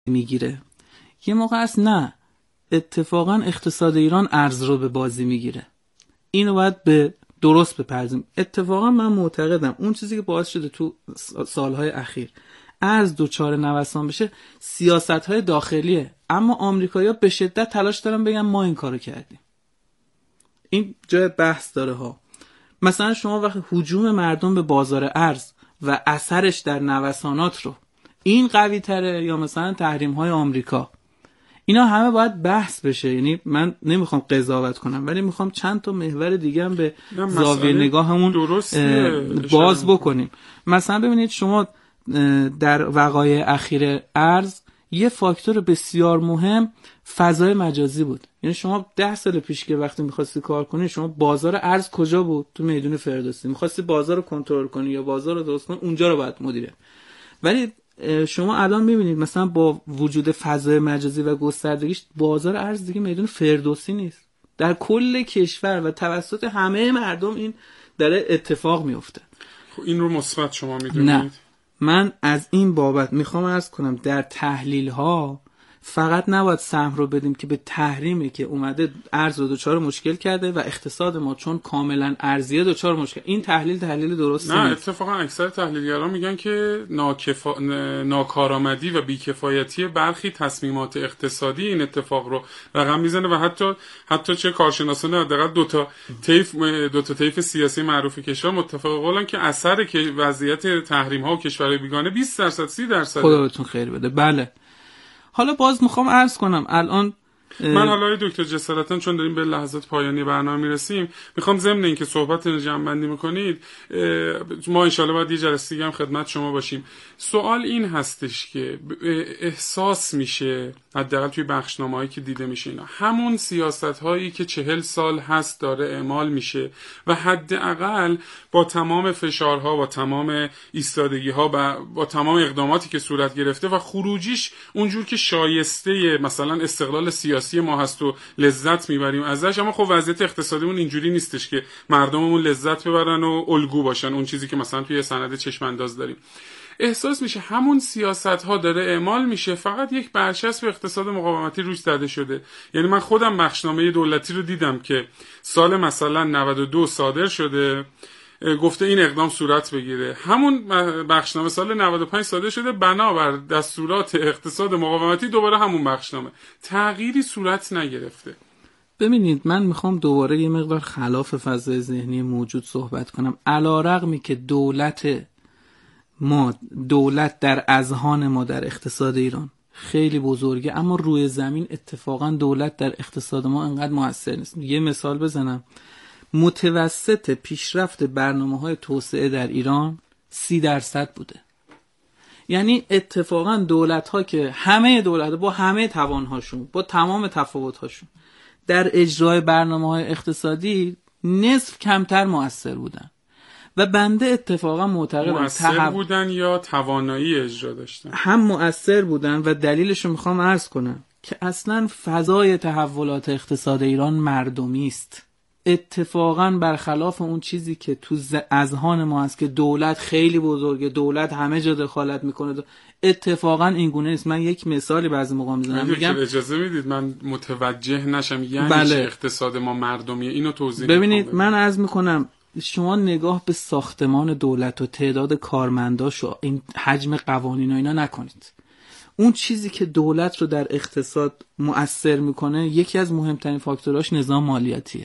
میگیره، یه موقع است نه اتفاقا اقتصاد ایران ارز رو به بازی میگیره. اینو باید به درست بپرزیم. اتفاقا من معتقدم اون چیزی که باعث شده تو سالهای اخیر ارز دوچار نوسان بشه سیاست‌های داخلیه، اما آمریکایی‌ها به شدت تلاش دارن بگن ما این کارو کردیم. این جای بحث داره ها. مثلا شما وقتی هجوم مردم به بازار ارز و اثرش در نوسانات رو این قوی تره یا مثلا تحریم های آمریکا، اینا همه باید بحث بشه. یعنی من نمیخوام قضاوت کنم ولی میخوام چند تا محور دیگه هم به زاویه نگاهمون باز بکنیم. مثلا ببینید شما در وقایع اخیر ارز یه فاکتور بسیار مهم فضای مجازی بود. یعنی شما 10 سال پیش که وقتی می‌خواستی کار کنی، شما بازار ارز کجا بود؟ تو میدون فردوسی. می‌خواستی بازار رو کنترل کنی یا بازار رو درست کنی، اونجا رو باید مدیریت. ولی شما الان می‌بینید مثلا با وجود فضای مجازی و گستردگیش بازار ارز دیگه میدون فردوسی نیست. در کل کشور و توسط همه مردم این داره اتفاق میفته. خب این رو مثبت شما می‌دونید؟ نه. من از این بابت میخوام عرض کنم در تحلیل ها فقط نباید سهم رو بدیم که به تحریمی که اومده ارز رو دوچار مشکل کرده و اقتصاد ما چون کاملا ارزیه دوچار مشکل. این تحلیل درستی نه نیست. اتفاقا اکثر تحلیلگران میگن که ناکارآمدی و بیکفایتی برخی تصمیمات اقتصادی این اتفاق رو رقم میزنه و حتی چه کارشناسان حداقل دو تا طیف سیاسی معروف کشور متفق قولن که اثر که وضعیت تحریم ها و کشورهای بیگانه 20% 30%. خدا بهتون خیر بده. بله. حالا باز میخوام عرض کنم الان من حالا دکتر جسارتاً چون داریم به لحظات پایانی برنامه میرسیم میخوام ضمن اینکه صحبت رو جمع‌بندی میکنید ما انشالله باید یه جلسه دیگه هم خدمت شما باشیم. سوال این هستش که احساس میشه حداقل توی بخشنامه‌هایی که دیده میشه اینا همون سیاست‌هایی که 40 سال هست داره اعمال میشه و حداقل با تمام فشارها با تمام ایستادگی‌ها با تمام اقداماتی که صورت گرفته و خروجیش اونجور که شایسته مثلا استقلال سیاسی ما هست و لذت میبریم ازش، اما خب وضعیت اقتصادیمون اینجوری نیستش که مردممون لذت ببرن و الگو باشن اون چیزی که مثلا توی سند چشم انداز داریم. احساس میشه همون سیاست ها داره اعمال میشه، فقط یک برچسب اقتصاد مقاومتی روش زده شده. یعنی من خودم بخشنامه دولتی رو دیدم که سال مثلا 92 صادر شده، گفته این اقدام صورت بگیره، همون بخشنامه سال 95 صادر شده بنابر دستورات اقتصاد مقاومتی دوباره همون بخشنامه، تغییری صورت نگرفته. ببینید من میخوام دوباره یه مقدار خلاف فضای ذهنی موجود صحبت کنم. علیرغمی که دولت در اذهان ما در اقتصاد ایران خیلی بزرگه، اما روی زمین اتفاقا دولت در اقتصاد ما انقدر موثر نیست. یه مثال بزنم، متوسط پیشرفت برنامه‌های توسعه در ایران 30% بوده. یعنی اتفاقا دولت‌ها که همه دولت‌ها با همه توان‌هاشون با تمام تفاوت‌هاشون در اجرای برنامه‌های اقتصادی نصف کمتر مؤثر بودن و بنده اتفاقا معتقدم مؤثر بودن یا توانایی اجرا داشتن، هم مؤثر بودن و دلیلش رو میخوام عرض کنم که اصلا فضای تحولات اقتصاد ایران مردمی است. اتفاقا برخلاف اون چیزی که تو اذهان ما هست که دولت خیلی بزرگه، دولت همه جا دخالت میکنه، اتفاقا این گونه نیست. من یک مثالی بعضی موقع میزنم، میگم اجازه میدید من متوجه نشم یعنی چه اقتصاد ما مردمیه، اینو توضیح ببینید. من عرض میکنم شما نگاه به ساختمان دولت و تعداد کارمنداش و این حجم قوانین و اینا نکنید. اون چیزی که دولت رو در اقتصاد مؤثر میکنه یکی از مهمترین فاکتوراش نظام مالیاتیه.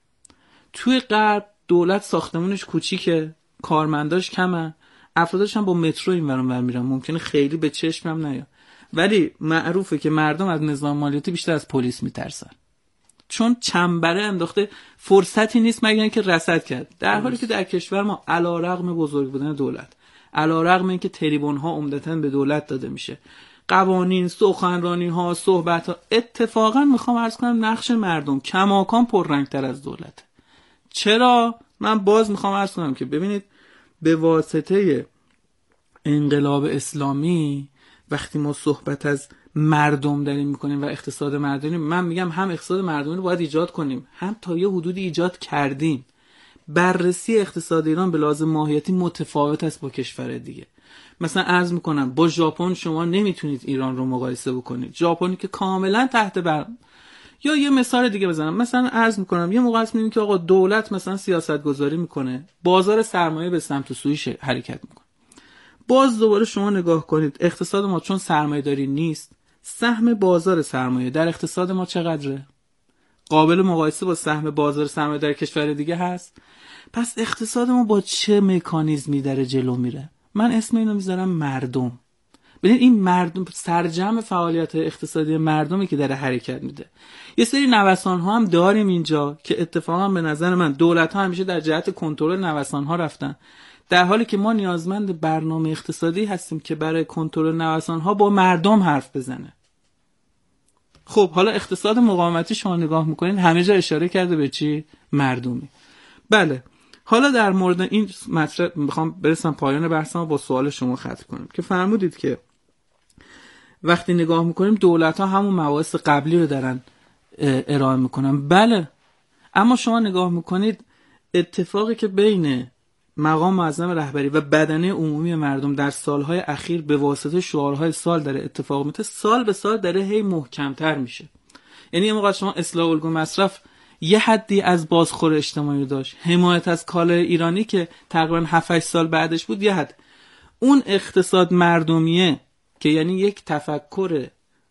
توی غرب دولت ساختمونش کوچیکه، کارمنداش کمه، افرادش هم با مترو این ور اون ور میرن، ممکنه خیلی به چشم هم نیاد، ولی معروفه که مردم از نظام مالیاتی بیشتر از پلیس میترسن چون چنبره انداخته، فرصتی نیست مگر اینکه رصد کرد. در حالی که در کشور ما علیرغم بزرگ بودن دولت، علیرغم اینکه تریبون ها عمدتاً به دولت داده میشه، قوانین، سخنرانی ها، صحبت ها، اتفاقا میخوام عرض کنم نقش مردم کماکان پررنگتر از دولت. چرا؟ من باز میخوام عرض کنم که ببینید به واسطه انقلاب اسلامی وقتی ما صحبت از مردم داریم میکنیم و اقتصاد مردمی، من میگم هم اقتصاد مردمی رو باید ایجاد کنیم، هم تا یه حدودی ایجاد کردیم. بررسی اقتصاد ایران به لحاظ ماهیتی متفاوت است با کشور دیگه. مثلا عرض میکنم با ژاپن شما نمیتونید ایران رو مقایسه بکنید، ژاپنی که کاملا تحت یا یه مثال دیگه بزنم، مثلا عرض میکنم یه موقع است میبینیم که آقا دولت مثلا سیاست گذاری میکنه، بازار سرمایه به سمت و سوی حرکت میکنه. باز دوباره شما نگاه کنید اقتصاد ما چون سرمایه داری نیست، سهم بازار سرمایه در اقتصاد ما چقدره؟ قابل مقایسه با سهم بازار سرمایه در کشور دیگه هست؟ پس اقتصاد ما با چه مکانیزمی داره جلو میره؟ من اسم اینو میذارم مردم. ببین این مردم سرجم فعالیت اقتصادی مردمی که داره حرکت میده. یه سری نوسان ها هم داریم اینجا که اتفاقا به نظر من دولت ها همیشه در جهت کنترل نوسان ها رفتن، در حالی که ما نیازمند برنامه اقتصادی هستیم که برای کنترل نوسان ها با مردم حرف بزنه. خب حالا اقتصاد مقاومتی شما نگاه میکنین همه جا اشاره کرده به چی؟ مردمی. بله، حالا در مورد این مطلب میخوام برسم پایان بحثم با سوال شما ختم کنم که فرمودید که وقتی نگاه میکنیم دولت ها همون مباحث قبلی رو دارن ارائه میکنن. بله، اما شما نگاه میکنید اتفاقی که بین مقام معظم رهبری و بدنه عمومی مردم در سالهای اخیر به واسطه شعارهای سال داره اتفاق میفته، سال به سال داره هی محکمتر میشه. یعنی یه موقع شما اصلاح الگوی مصرف یه حدی از بازخور اجتماعی داشت، حمایت از کالای ایرانی که تقریبا 7-8 سال بعدش بود یه حد، اون اقتصاد مردمیه که یعنی یک تفکر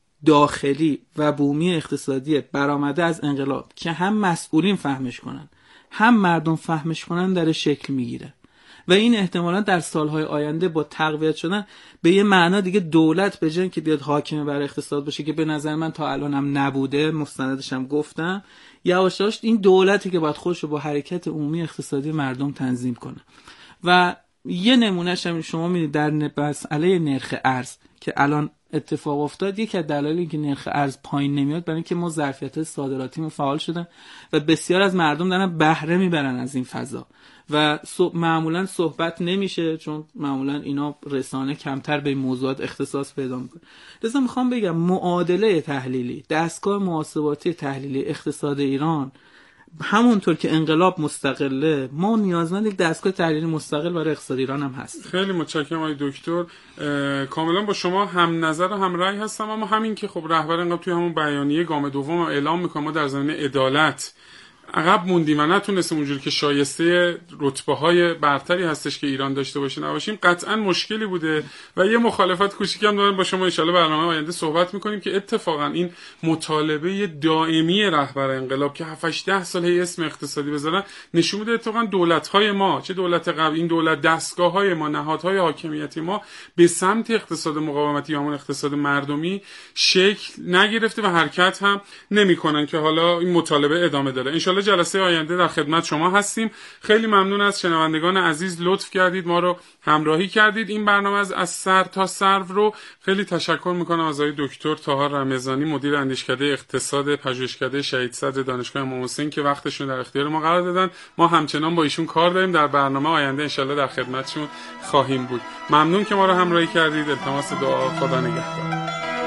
داخلی و بومی اقتصادی برآمده از انقلاب که هم مسئولین فهمش کنن هم مردم فهمش کنن داره شکل میگیره و این احتمالاً در سالهای آینده با تقویت شدن به یه معنا دیگه دولت به جای اینکه بیاد حاکم بر اقتصاد باشه که به نظر من تا الان هم نبوده، مستندش هم گفتم، یواش یواش این دولتی که باید خودش رو با حرکت عمومی اقتصادی مردم تنظیم کنه. و یه نمونهش هم شما می‌بینید در مسئله نرخ ارز که الان اتفاق افتاد. یکی از دلایل اینکه نرخ ارز پایین نمیاد برای اینکه ما ظرفیت صادراتیمون فعال شدن و بسیار از مردم دارن بهره میبرن از این فضا و معمولا صحبت نمیشه چون معمولا اینا رسانه کمتر به موضوعات اختصاص پیدا میکنه. لذا میخوام بگم معادله تحلیلی، دستگاه محاسباتی تحلیلی اقتصاد ایران همونطور که انقلاب مستقله، ما نیازمند یک دستگاه تحلیلی مستقل برای اقتصاد ایران هم هست. خیلی متشکرم آقای دکتر، کاملا با شما هم نظر و هم رأی هستم. اما همین که خب رهبر انقلاب توی همون بیانیه گام دوم اعلام میکنه ما در زمینه عدالت عقب موندیم و نتونستیم اونجوری که شایسته رتبه‌های برتری هستش که ایران داشته باشه نباشیم، قطعا مشکلی بوده و یه مخالفت کوچیکی هم داریم با شما ان شاءالله برنامه آینده صحبت می‌کنیم که اتفاقا این مطالبه دائمی رهبر انقلاب که 7-8 سال هی اسم اقتصادی بذارن نشون میده اتفاقا دولت‌های ما، چه دولت قبل، این دولت، دستگاه‌های ما، نهادهای حاکمیتی ما به سمت اقتصاد مقاومتی یا همون اقتصاد مردمی شکل نگرفته و حرکت هم نمی‌کنن که حالا این مطالبه ادامه داره. ان جلسه آینده در خدمت شما هستیم. خیلی ممنون از شنوندگان عزیز، لطف کردید ما رو همراهی کردید. این برنامه از سر تا سرو رو خیلی تشکر میکنم از آقای دکتر طاهر رمضانی، مدیر اندیشکده اقتصاد پژوهشکده شهید صدر دانشگاه امام حسین که وقتشون در اختیار ما قرار دادن. ما همچنان با ایشون کار داریم، در برنامه آینده انشالله در خدمتشون خواهیم بود. ممنون که ما رو همراهی کردید. التماس دعا، خدا نگهدار.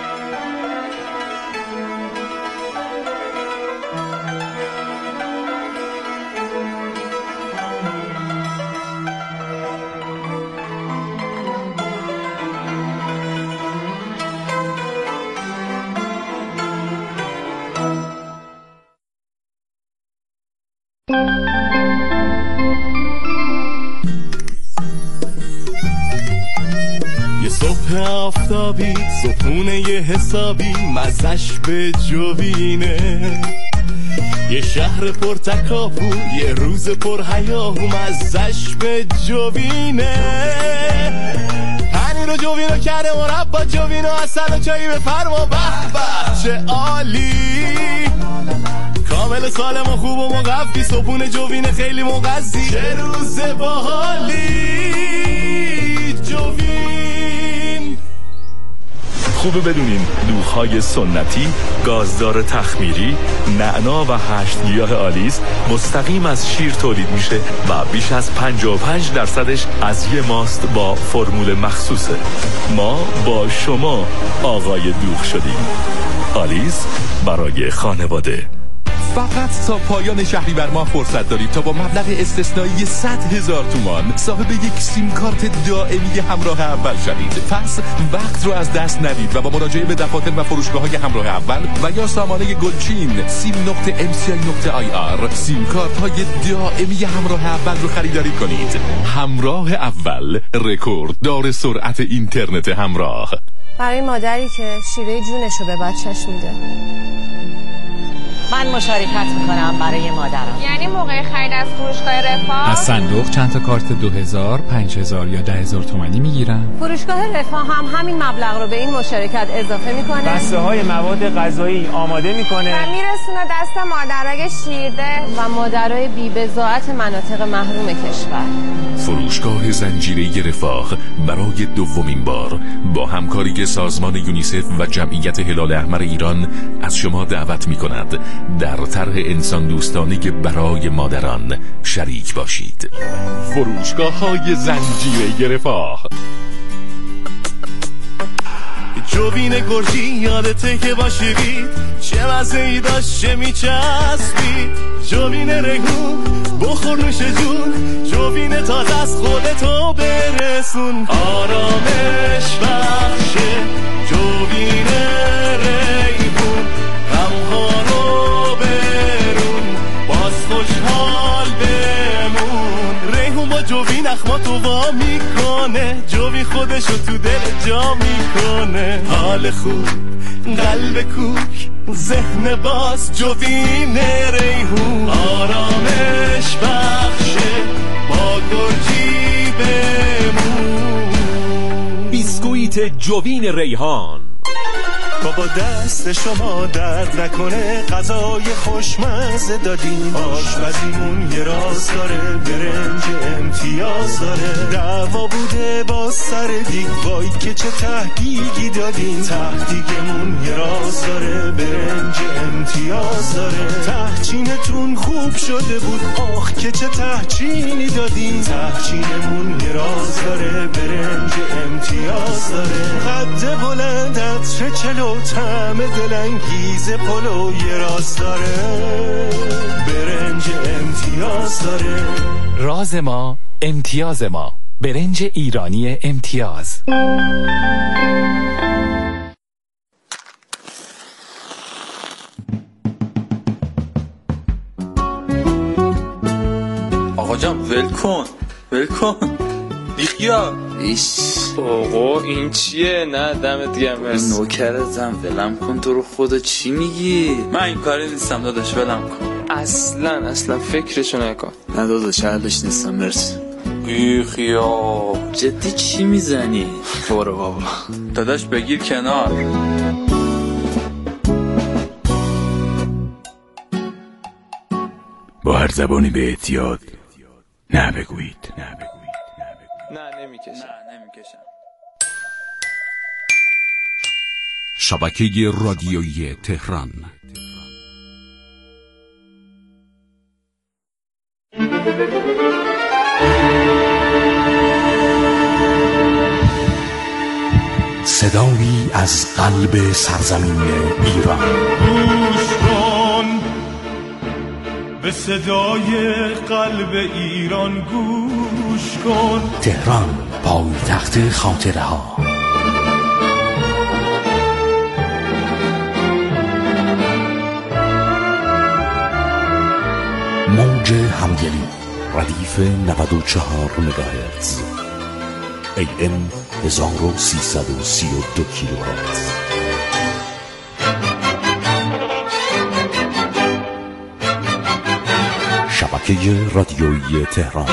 یه صبح آفتابی، صبحونه یه حسابی، مزش به جوینه، یه شهر پر تکاپو، یه روز پر هیاهو، مزش به جوینه، پنیر و جوینو کرده مربا، جوینو اصل و چایی به فرما، به به چه عالی، کامل سالم و خوب و مقفی، صبحونه جوینه خیلی مغذی، چه روز باحالی جوین. خوبه بدونین دوغ‌های سنتی، گازدار تخمیری، نعنا و 8 گیاه آلیس مستقیم از شیر تولید میشه و بیش از 55% از یه ماست با فرمول مخصوصه. ما با شما آقای دوغ شدیم. آلیس برای خانواده. فقط تا پایان شهریور ماه فرصت دارید تا با مبلغ استثنایی 100,000 تومان صاحب یک سیم کارت دائمی همراه اول شوید. پس وقت رو از دست ندید و با مراجعه به دفاتر و فروشگاه‌های همراه اول و یا سامانه گلچین sim.mci.ir سیم کارت های دائمی همراه اول رو خریداری کنید. همراه اول، رکورد دار سرعت اینترنت همراه. برای مادری که شیره جونشو به بچهش میده. من مشارکت میکنم برای مادرم. یعنی موقع خرید از فروشگاه رفاه از صندوق چند تا کارت 2000 5000 یا 10,000 تومانی میگیرن. فروشگاه رفاه هم همین مبلغ رو به این مشارکت اضافه میکنه. بسته های مواد غذایی آماده میکنه و میرسونه دست مادرای شیرده و مادرای بی‌بضاعت مناطق محروم کشور. فروشگاه زنجیره رفاه برای دومین بار با همکاری سازمان یونیسف و جمعیت هلال احمر ایران از شما دعوت میکند در طرح انسان دوستانه برای مادران شریک باشید. فروشگاه‌های زنجیره رفاه. جوین گرجی یادته که باشیدید چه مزه‌ای داشت چه میچسبید. جوین ریحون بخور نوش جون، جوین تازه از خودتو برسون. آرامش بخشه جوین ریحون، غمهارو برون باز خوشحال بمون. ریحون با جوین اخماتو وا میکنه، جوین خودشو تو دل جا میکنه. حال خوب قلب کوک ذهن باز جوین ریحون. آرامش بخشه با گرجی بمون. بیسکویت جوین ریحان. بابا دست شما درد نکنه، غذای خوشمزه دادین. آشپزیمون یه راز داره، برنج امتیاز داره. دعوا بوده با سر دیگ، وای که چه تهدیگی دادین. تهدیگمون یه راز داره، برنج امتیاز داره. تهچینتون خوب شده بود، آخ که چه تهچینی دادین. تهچینمون یه راز داره، برنج امتیاز داره. قد بلند عطر چلو، طعم دلانگیز پلو یه راز داره، برنج امتیاز داره. راز ما امتیاز ما، برنج ایرانی امتیاز. آقا جان ول کن بیخیال. آقا این چیه؟ نه دمت گرم مرسی. نوکرتم، ولم کن. تو رو خدا چی میگی؟ من این کاری نیستم داداش، ولم کن. اصلا فکرشو نکن. نه داداش حلش نیستم مرسی. بیخیال. جدی چی میزنی؟ برو بابا داداش بگیر کنار. با هر زبانی به اعتیاد نه بگویید. نه نمیکشم. شبکه رادیویی تهران. صدایی از قلب سرزمین ایران. گوش کن به صدای قلب ایران، گوش کن. تهران پایتخت خاطره ها. موج همدلی ردیف 94 مگاهرتز، AM 1332 کیلوهرتز. شبکه رادیویی تهران.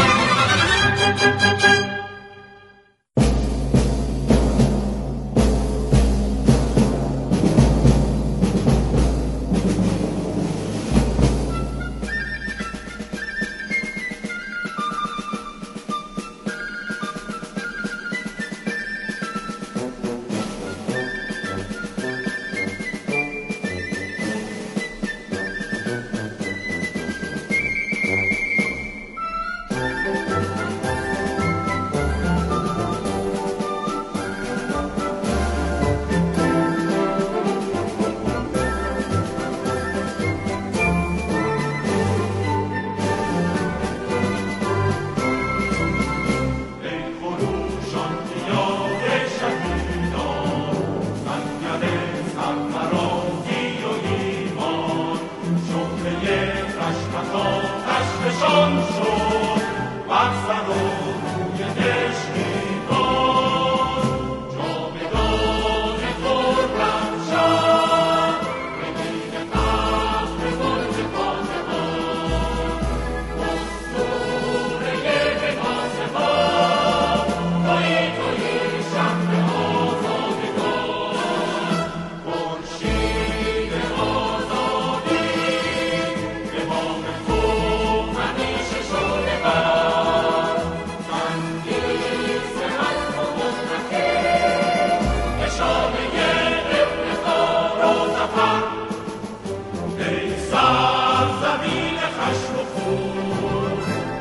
وطن ای سرزمین خشم و خون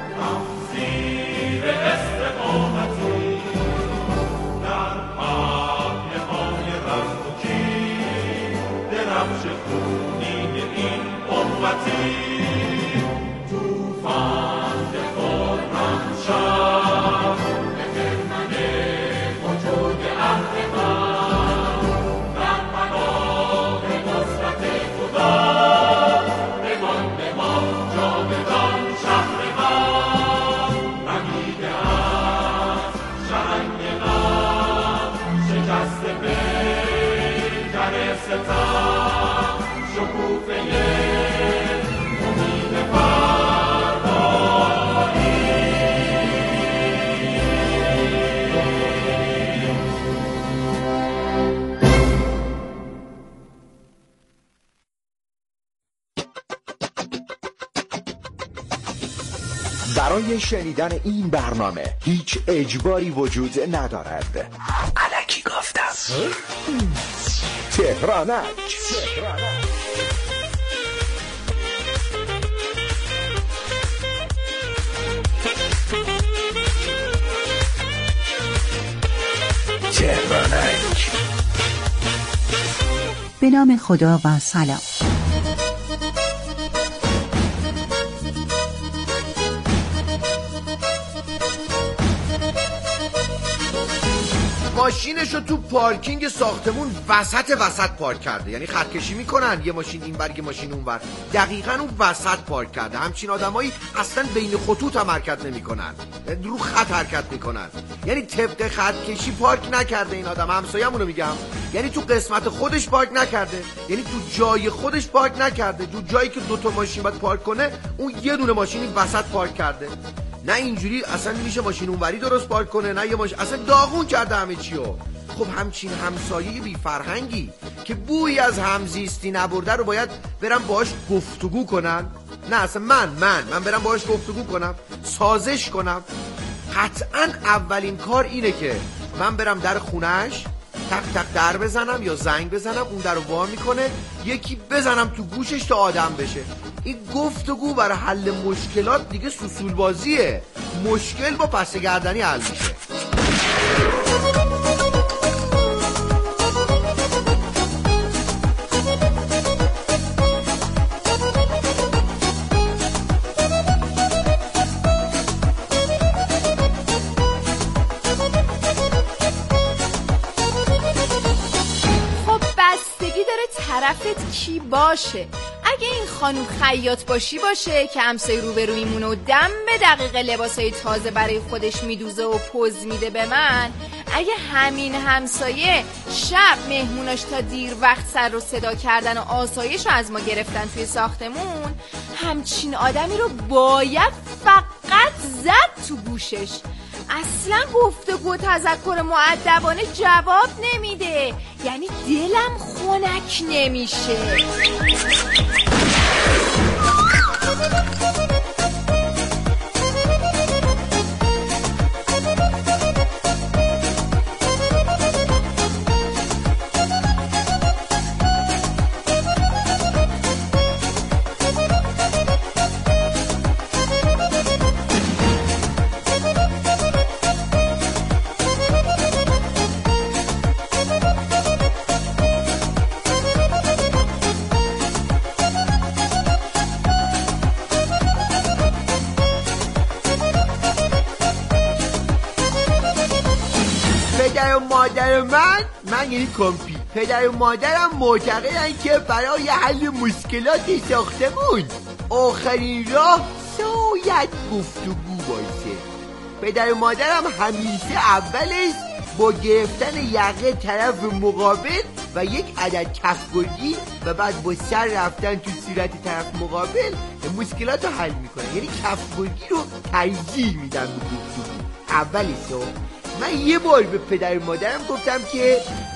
تفسیر استقامتی در پهنه‌های رزم و کین درفش خونین این امتی توفان خرم شد به خرمن وجود عهد من در پناه نصرت خدا بمان جاودان شهر من رمیده از شرنگ غم شکسته پیکر ستم شکوفه امید برای شنیدن این برنامه هیچ اجباری وجود ندارد. الکی گفتم. تهرانک. به نام خدا و سلام. ماشینشو تو پارکینگ ساختمون وسط پارک کرده، یعنی خط کشی میکنن یه ماشین اینور یه ماشین اونور، دقیقاً اون وسط پارک کرده. همچین آدمایی اصلا بین خطوط هم حرکت نمیکنن، رو خط حرکت میکنن، یعنی طبق خط کشی پارک نکرده این آدم. همسایه‌مونو میگم، یعنی تو قسمت خودش پارک نکرده، یعنی تو جای خودش پارک نکرده، تو جایی که دوتا ماشین باید پارک کنه اون یه دونه ماشینی وسط پارک کرده. نه اینجوری اصلا میشه ماشین اونوری درست پارک کنه، نه یه ماشین، اصلا داغون کرده همه چیو. خب همچین همسایه بی فرهنگی که بویی از همزیستی نبرده رو باید برم باهاش گفتگو کنن؟ نه اصلا من برم باهاش گفتگو کنم، سازش کنم؟ قطعا اولین کار اینه که من برم در خونش تق تق در بزنم یا زنگ بزنم، اون در رو وا میکنه، یکی بزنم تو گوشش تا آدم بشه. این گفتگو برای حل مشکلات دیگه سوسول بازیه، مشکل با پس گردنی حل میشه. طرفت کی باشه؟ اگه این خانوم خیاط باشه که همسایه روبرویمون و دم به دقیقه لباسای تازه برای خودش میدوزه و پوز میده به من، اگه همین همسایه شب مهموناش تا دیر وقت سر رو صدا کردن و آسایش رو از ما گرفتن توی ساختمون، همچین آدمی رو باید فقط زد تو گوشش. اصلا گفتگو تذکر مؤدبانه جواب نمیده، یعنی دلم خنک نمیشه. من یعنی کامپی، پدر و مادرم معتقدن که برای حل مشکلات ساختمون آخرین راه شاید گفتگو باشه. پدر و مادرم همیشه اولش با گرفتن یقه طرف مقابل و یک عدد کفگرگی و بعد با سر رفتن تو صورت طرف مقابل مشکلات رو حل میکنن، یعنی کفگرگی رو ترجیح میدن به گفتگو اولش. من یه بار به پدر و مادرم گفتم که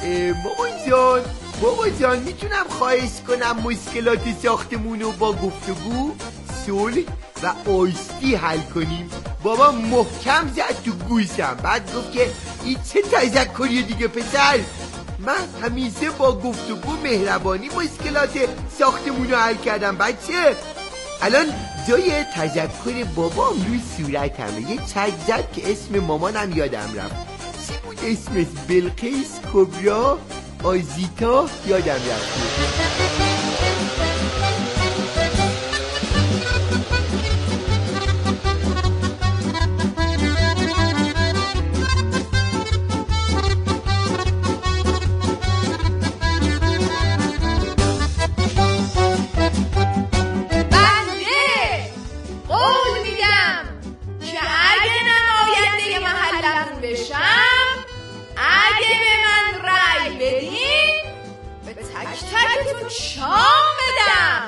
بابا جان میتونم خواهش کنم مشکلات ساختمون رو با گفتگو، صلح و آشتی حل کنیم؟ بابا محکم زد تو گوشم، بعد گفت که این چه تذکریه دیگه پسر، من همیشه با گفتگو مهربانی مشکلات ساختمون رو حل کردم بچه. الان جای تذکر بابام روی صورتمه یه چک زد که اسم مامانم یادم رفت. چی بود اسمش؟ بلقیس، کبرا، آزیتا، یادم رفت. شام بدم.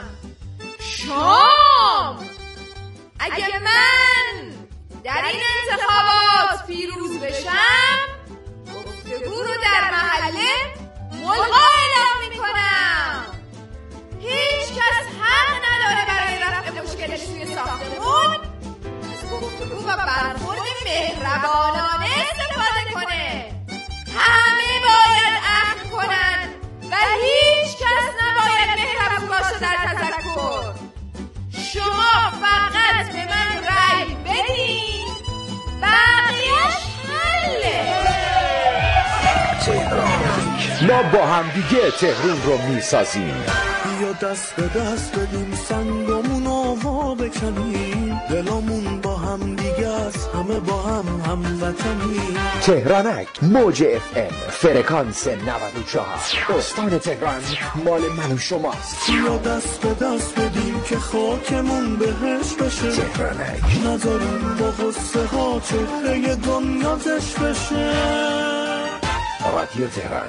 شام اگه من در این انتخابات پیروز بشم گفتگو رو در محله ملغا اعلام میکنم. هیچ کس حق نداره برای رفع مشکلش توی ساختمون از گفتگو و برخورد مهربانانه استفاده کنه. همه باید عفو کنن و هیچ کس نباید مهربون باشه در تذکر. شما فقط به من رأی بدین، بقیه‌اش حله. ما با هم دیگه تهران رو میسازیم. یا دست به دست بدیم سنگمون آوا بکنیم، دلمون با هم دیگه است، همه با هم هموطنیم. تهرانک موج FM فرکانس 94 استان تهران مال من و شماست. یا دست به دست بدیم که خاکمون بهش بشه، تهرانک نذاریم با غصه ها چهره دنیا زش بشه. رادیو تهران.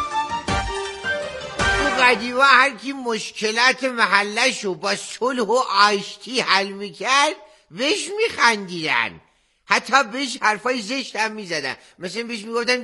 قدیما هر کی مشکلات محلشو با صلح و آشتی حل میکرد بهش میخندیدن، حتی بهش حرفای زشت هم میزدن. مثلا بهش میگفتم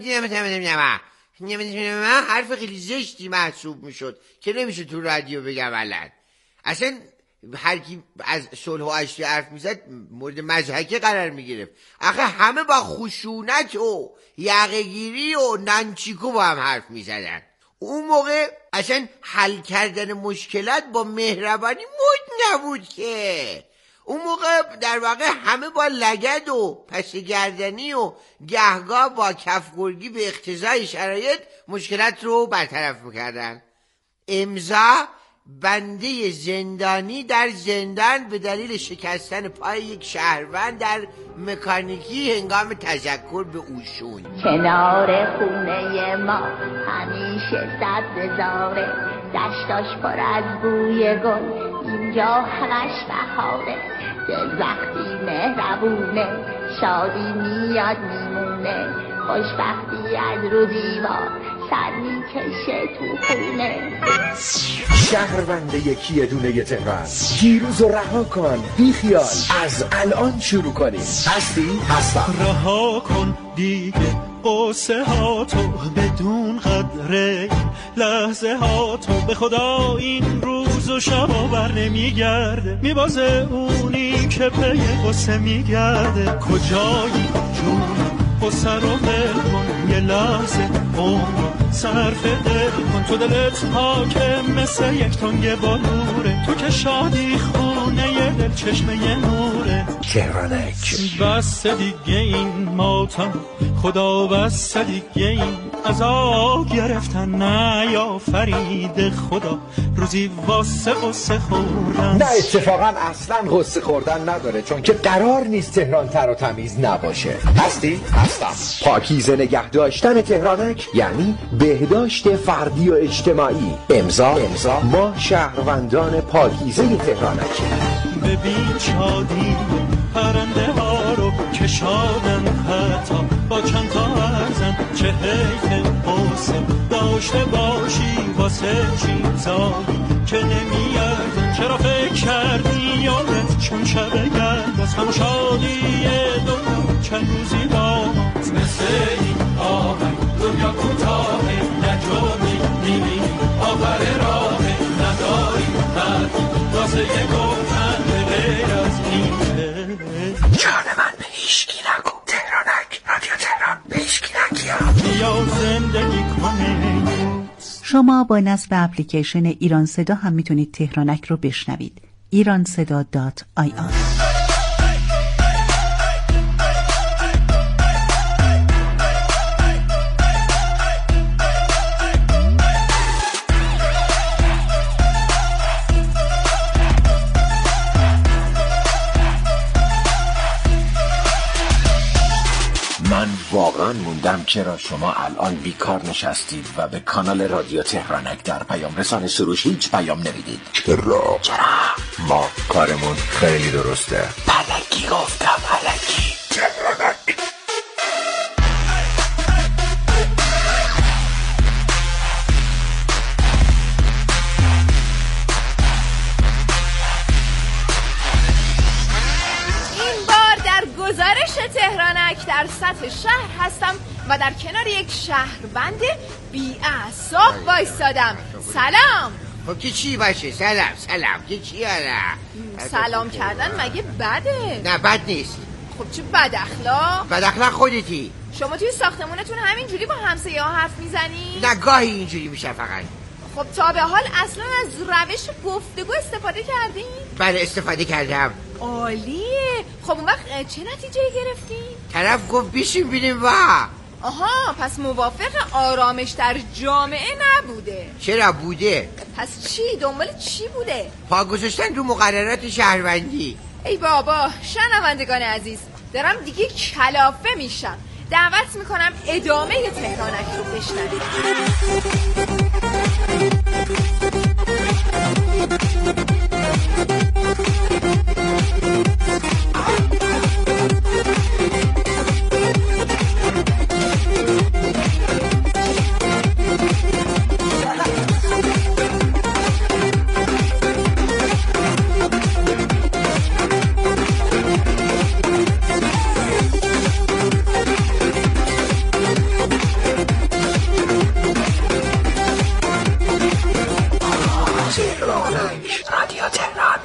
نه حرف خیلی زشتی محسوب میشد که نمیشه تو رادیو بگم. اصلا هر کی از صلح و آشتی حرف میزد مورد مضحکه قرار میگرفت. آخه همه با خشونت و یقه‌گیری و نانچیکو با هم حرف میزدن. اون موقع اصلا حل کردن مشکلات با مهربانی مد نبود که. اون موقع در واقع همه با لگد و پس گردنی و گهگاه با کفگرگی به اقتضای شرایط مشکلات رو برطرف میکردن. امضا بنده زندانی در زندان به دلیل شکستن پای یک شهروند در مکانیکی هنگام تذکر به اوشون. کنار خونه ما همیشه سبززاره، دشتاش پر از بوی گل، اینجا همش بهاره. دل وقتی مهربونه شادی میاد میمونه، خوشبختی از رو دیوار سر میکشه تو خونه. شهروند یکی دونه تهران، دیروز رو رها کن، بی خیال، از الان شروع کنیم. هستی؟ هستم. رها کن دیگه قصه ها تو، بدون قدر لحظه ها تو. به خدا این روز و شبا بر نمیگرده، میبازه اونی که پی قصه میگرده. کجایی جون قصه رو ول کن، یه لحظه عمر صرف دل کن. تو دلت حاکم مثل یک تنگ بالوره، تو که شادی خونه یه دل چشمه نوره. تهرانک بس دیگه این ماتم خدا، بس دیگه این عذاب گرفتن، نه یا فرید خدا روزی واسه قصه خوردن. نه اتفاقا اصلا قصه خوردن نداره، چون که قرار نیست تهران تر و تمیز نباشه. هستی؟ هستم. پاکیزه نگه داشتن تهرانک یعنی بهداشت فردی و اجتماعی. امضا ما شهروندان پاکیزه تهرانک. ببین شادی پرنده ها رو که شادن، حتی با چند تا ارزن. چه حیف قصه داشته باشی واسه چیزایی که نمیاردن. چرا فکر کردی یادت چون شب گرد باز هم شادی دنیا چند روزی داماز. مثل این آهنگ دنیا کوتاهه، نجامی میبینی آخر راه نداری حرفی واسه یه گفتن غیر از این. جان من به هیچکی نگو. تهرانک رادیو تهران به هیچکی نگیم. بیا زندگی کنه شما با نصب اپلیکیشن ایران صدا هم میتونید تهرانک رو بشنوید. ایرانصدا.ir. من واقعا موندم چرا شما الان بیکار نشستید و به کانال رادیو تهرانک در پیام رسان سروش هیچ پیام نمیدید. چرا؟ ما کارمون خیلی درسته. پلکی گفتم، پلکی. تهرانک. گزارش تهرانک در سطح شهر هستم و در کنار یک شهروند بی‌اعصاب وایسادم. سلام. خب که چی باشه؟ سلام که چی حالا؟ سلام کردن مگه بده؟ نه بد نیست. خب چه بد اخلاق؟ بد اخلاق خودتی. شما توی ساختمونتون همینجوری با همسایه ها حرف میزنی؟ نه گاهی اینجوری میشه فقط. خب تا به حال اصلا از روش گفتگو استفاده کردین؟ بله استفاده کردم. عالیه. خب اون وقت چه نتیجه گرفتین؟ طرف گفت بیشیم بینیم و آها، پس موافق آرامش در جامعه نبوده. چرا بوده؟ پس چی؟ دنبال چی بوده؟ پا گذاشتن رو مقررات شهروندی. ای بابا، شنوندگان عزیز، دارم دیگه کلافه میشم. دعوت میکنم ادامه تهرانک رو بشنوید. رادیو تهران.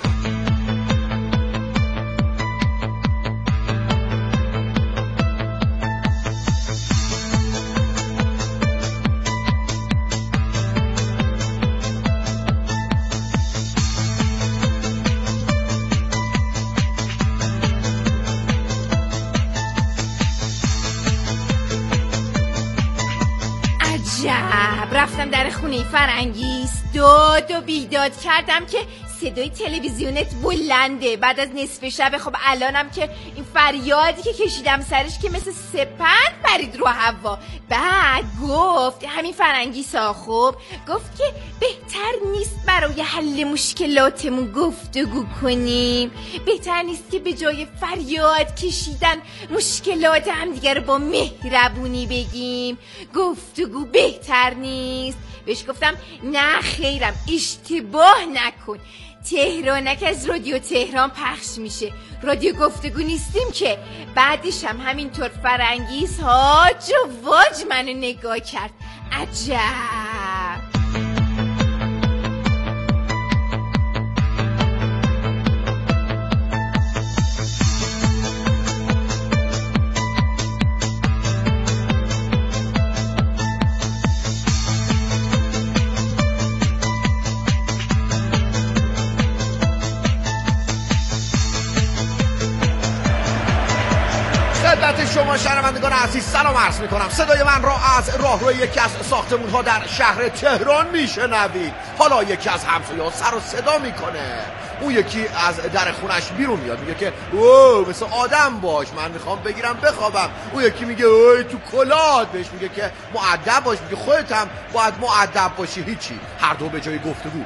عجب، رفتم در خونه فرنگیس، داد و بیداد کردم که صدای تلویزیونت بلنده. بعد از نصف شب خب الانم که این فریادی که کشیدم سرش که مثل سپند پرید رو هوا. بعد گفت همین فرنگیسا خب گفت که بهتر نیست برای حل مشکلاتمون گفتگو کنیم؟ بهتر نیست که به جای فریاد کشیدن مشکلات هم دیگر رو با مهربونی بگیم؟ گفتگو بهتر نیست؟ بهش گفتم نه خیرم، اشتباه نکن، تهرانک از رادیو تهران پخش میشه، رادیو گفتگو نیستیم که. بعدش هم همینطور فرنگیس هاج و واج منو نگاه کرد. عجب. شما شنوندگان عزیز سلام عرض میکنم. صدای من را از راهروی یکی از ساختمون ها در شهر تهران میشنوید. حالا یکی از همسایه‌ها سر و صدا میکنه. اون یکی از در خونش بیرون میاد میگه که اوه مثل آدم باش، من میخوام بگیرم بخوابم. اون یکی میگه اوه تو کلات، بهش میگه که مؤدب باش، میگه خودت هم باید مؤدب باشی. هیچی، هر دو به جای گفتگو